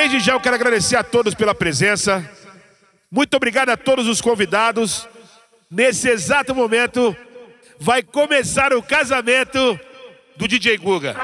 Desde já eu quero agradecer a todos pela presença. Muito obrigado a todos os convidados. Nesse exato momento vai começar o casamento do DJ Guga.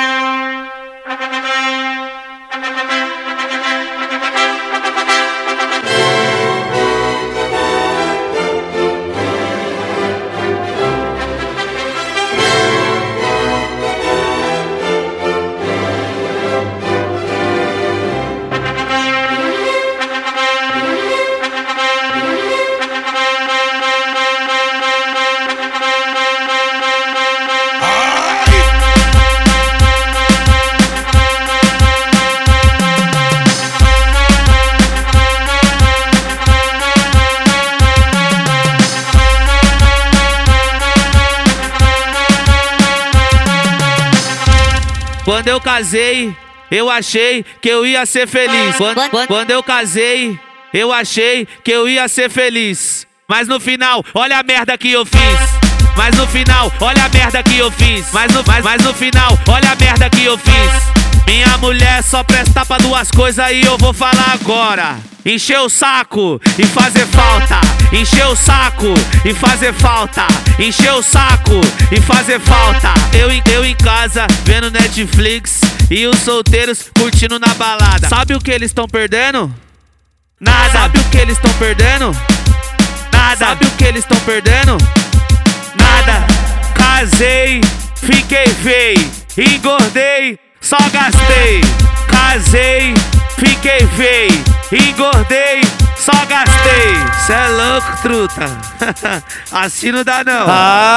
Quando eu casei, eu achei que eu ia ser feliz. Quando eu casei, eu achei que eu ia ser feliz. Mas no final, olha a merda que eu fiz. Mas no final, olha a merda que eu fiz. Mas no final, olha a merda que eu fiz. Minha mulher só presta pra duas coisas e eu vou falar agora. Encher o saco e fazer falta. Encher o saco e fazer falta. Encher o saco e fazer falta. Eu em casa vendo Netflix e os solteiros curtindo na balada. Sabe o que eles estão perdendo? Nada. Sabe o que eles estão perdendo? Nada. Sabe o que eles estão perdendo? Nada. Casei, fiquei feio, engordei, só gastei. Casei, fiquei feio, engordei, só gastei. Cê é louco, truta. Assim não dá não.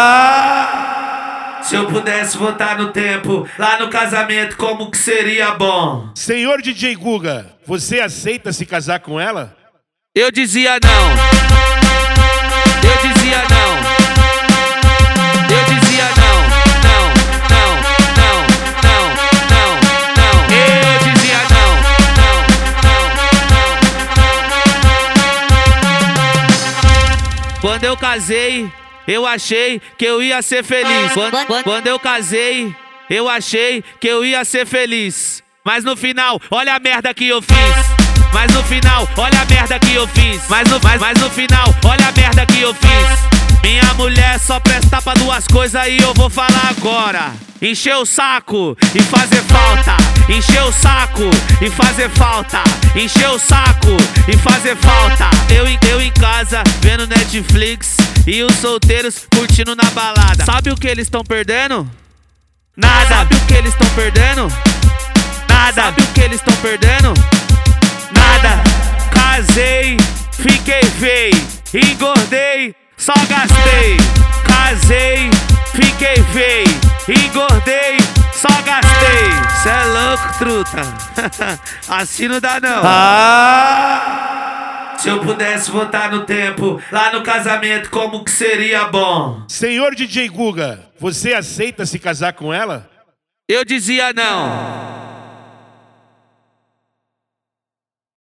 Se eu pudesse voltar no tempo, lá no casamento, como que seria bom? Senhor DJ Guga, você aceita se casar com ela? Eu dizia não. Eu dizia não. Eu dizia não. Não, não, não, não, não, não. Eu dizia não. Não, não, não, não. Quando eu casei, eu achei que eu ia ser feliz. Quando eu casei, eu achei que eu ia ser feliz. Mas no final, olha a merda que eu fiz. Mas no final, olha a merda que eu fiz. Mas no final, olha a merda que eu fiz. Minha mulher só presta pra duas coisas e eu vou falar agora. Encher o saco e fazer falta. Encher o saco e fazer falta. Encher o saco e fazer falta. Eu em casa vendo Netflix e os solteiros curtindo na balada. Sabe o que eles estão perdendo? Nada. Sabe o que eles estão perdendo? Nada. Sabe o que eles estão perdendo? Nada. Casei, fiquei feio, engordei, só gastei. Casei, fiquei feio, engordei, só gastei. Cê é louco, truta. Assim não dá não. Se eu pudesse voltar no tempo, lá no casamento, como que seria bom? Senhor DJ Guga, você aceita se casar com ela? Eu dizia não.